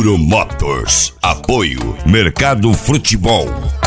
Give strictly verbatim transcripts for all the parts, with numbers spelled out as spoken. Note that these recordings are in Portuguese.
Ouro Motors. Apoio Mercado Futebol.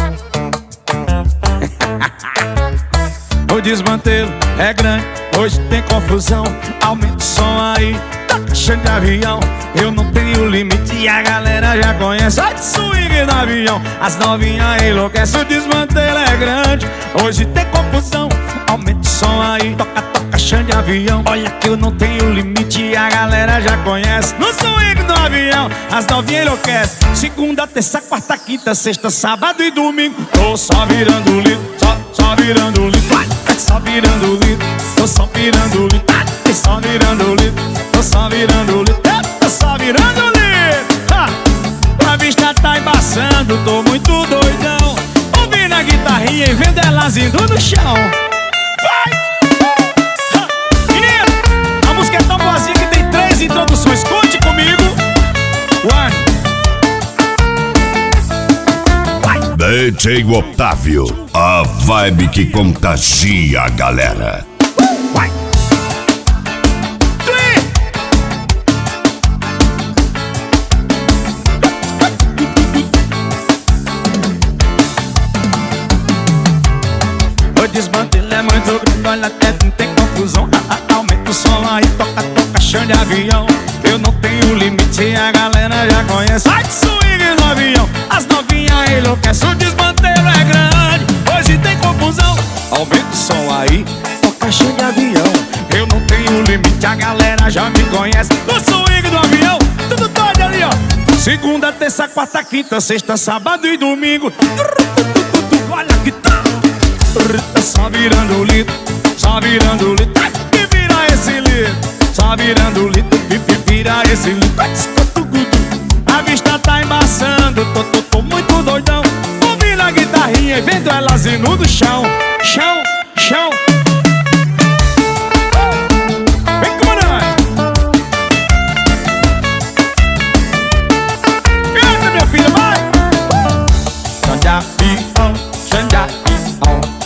O desmantelo é grande, hoje tem confusão. Aumenta o som aí, tá caixa de avião. Eu não tenho limite e a galera já conhece. Sai de swing do avião, as novinhas enlouquecem. O desmantelo é grande, hoje tem confusão. Aumenta o som aí, toca, toca, caixa de avião. Olha que eu não tenho limite e a galera já conhece. No swing do avião, as novinhas enlouquecem. Segunda, terça, quarta, quinta, sexta, sábado e domingo. Tô só virando litro, só, só virando litro. Só virando litro, tô só virando litro. Só virando litro, tô só virando litro. Tô só virando litro. Ha! A vista tá embaçando, tô muito doidão. Ouvindo a guitarrinha e vendo elas indo no chão. Vai! Ha! Menino, a música é tão boazinha que tem três introduções. Conte comigo. One. D J Otávio, a vibe que contagia a galera. Vai. O desmantelo é muito grande, olha até não tem confusão. Ah, ah, aumenta o som aí, toca, toca, chão de avião. Eu não tenho limite, a galera já conhece. Sai de swing no avião, as novinhas enlouquecem. O desmantelo é grande, hoje tem confusão. Aumenta o som aí, toca, chão de avião. Eu não tenho limite, a galera já me conhece. No swing do avião, tudo doido ali, ó. Segunda, terça, quarta, quinta, sexta, sábado e domingo. Olha que tá. Só virando litro, só virando litro. E vira esse litro, só virando litro. E vira esse litro. A vista tá embaçando, tô, tô, tô muito doidão. Ouvindo a guitarrinha e vendo elas indo no chão. Chão, chão. Vem com nós. Canta, minha filha, vai. Xandá, pião, xandá, pião.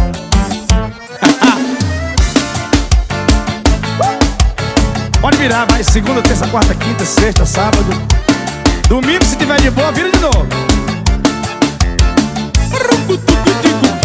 Pode virar, vai, segunda, terça, quarta, quinta, sexta, sábado. Domingo, se tiver de boa, vira de novo.